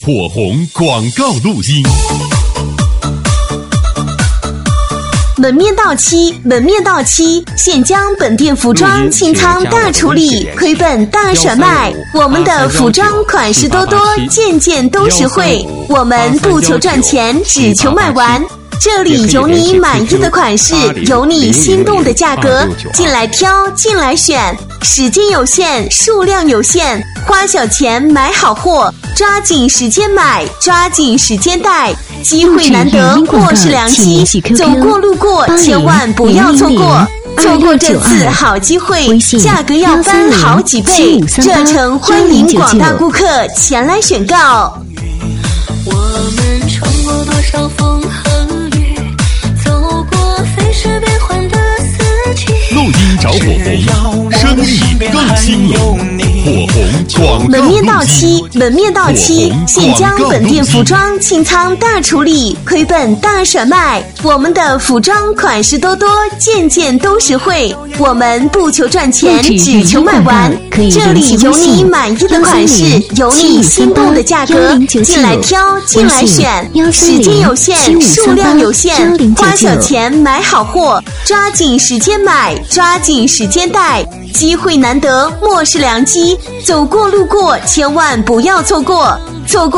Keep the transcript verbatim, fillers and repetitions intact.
火红广告录音。 门面到期，门面到期，现将本店服装清仓大处理，亏本大甩卖。我们的服装款式多多，件件都实惠。我们不求赚钱，只求卖完。这里有你满意的款式，有你心动的价格，进来挑，进来选。时间有限，数量有限，花小钱买好货，抓紧时间买，抓紧时间带。机会难得，莫是良机，走过路过千万不要错过。错过这次好机会，价格要翻好几倍，热诚欢迎广大顾客前来选购。 我们穿过多少风和雨，走过飞逝变幻的四季。 录音找火红，生意更兴隆。火红广告门面到期，门面到期，现将本店服装清仓大处理，亏本大甩卖。我们的服装款式多多，件件都实惠。我们不求赚钱，只求卖完。这里有你满意的款式，有你心动的价格，进来挑，进来选。时间有限，数量有限，花小钱买好货，抓紧时间买，抓紧时间带。机会难得，莫是良机，走过路过千万不要错过，错过